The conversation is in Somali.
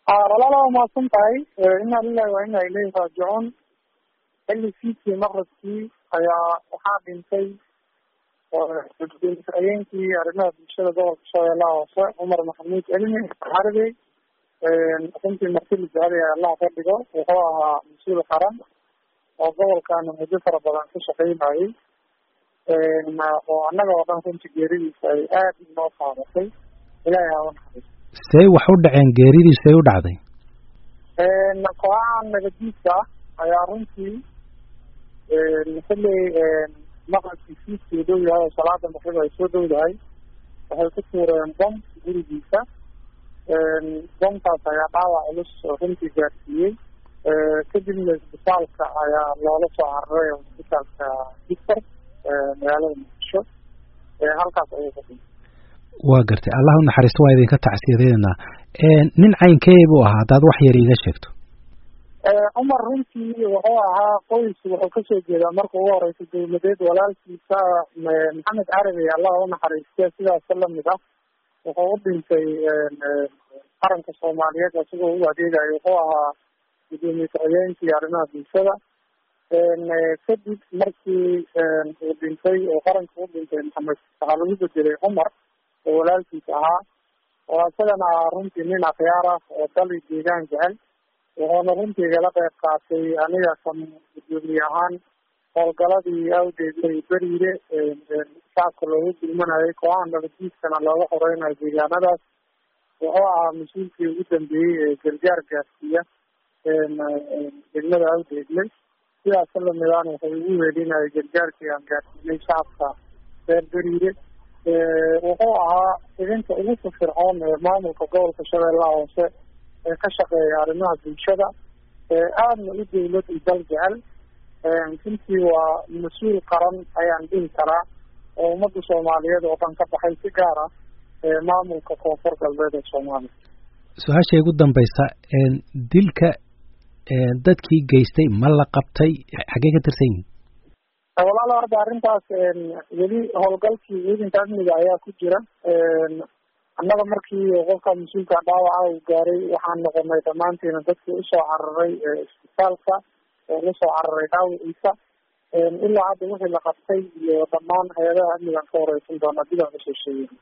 walaalo waa mahadsan tahay ina lilahi wa ina ilayhi raajicuun xilli fiidkii maqribkii ayaa waxaa dhintay gudoomiye arrimaha bulshada gobolka shabeellaha hoose cumar maxamuud cilmi xarbey runtii martili jecel allah ka dhigo wuxuu ahaa mas-uul qaran oo gobolkana muddo fara badan ka shaqeynayay oo annaga oo dhan runtii geeridiisa ay aada inoo qaadatay ilaahay ha unaxariisto. say wax u dhaceen geeridiisay u dhacday? kooxaha nabadiidka ayaa runtii xilli maqribkii fiidkii dhow yahay oo salaada maqrib ay soo dhowdahay waxay ku tuureen bom gurigiisa. bomkaas ayaa dhaawac culus runtii gaarsiiyey kadibna isbitaalka ayaa loola soo cararay isbitaalka victor magaalada muqdisho halkaas ayuu ka dhintay. waa gartay, allah u naxariisto, waa idinka tacsiyadeynaa. nin caynkee buu ahaa haddaad wax yar iiga sheegto? cumar runtii wuxuu ahaa qoys wuxuu kasoo jeedaa marka ugu horeysa dowladeed walaalkiisa maxamed carabi allah u naxariiste sidaas lamid ah wuxuu u dhintay qaranka soomaaliyeed isagoo u adeegayo. wuxuu ahaa gudoomiye ku-xigeenkii arrimaha bulshada kadib markii uu dhintay oo qaranka u dhintay maxamed waxaa lagu bedelay cumar oo walaalkiis ahaa oo isagana runtii nin akhyaar ah oo dali deegaan jecel wuxuuna runtii igala qeyb qaatay aniga kan gudoomiye ahaan howlgaladii awdeeday beriire shacabka loogu gulmanayay kooxaha nabadiidkana looga horeynayo deegaanadaas. wuxuu ahaa mas-uulkii ugu dambeeyey ee gargaar gaarsiiya degmada awdeegle sidaas lamidaan wuxuu igu weelinayay gargaarkii aan gaarsiinay shacabka reer beriire. wuxuu ahaa idinta ugu firfircoon ee maamulka gobolka shabeellaha hoose ee ka shaqeeya arrimaha bulshada aadna u dawlad iyo dal jecel. runtii waa mas-uul qaran ayaan dhihi karaa oo ummadda soomaaliyeed oo dhan ka baxay si gaar ah maamulka koonfur galbeed ee soomaaliya. su-aasha ugu dambaysa, dilka dadkii geystay ma la qabtay? xaggee ka tirsan yihin? walaalo horta arrintaas weli howlgalkii ciidanka amniga ayaa ku jira. annaga markii qofka mas-uulka dhaawaca uu gaaray waxaan noqonay dhammaantiina dadkii usoo cararay isbitaalka oo lasoo cararay dhaawiciisa. ilaa hadda wixii la qabtay iyo dhammaan hay-adaha amnigan ka horeysan doona dib aan kasoo sheegay.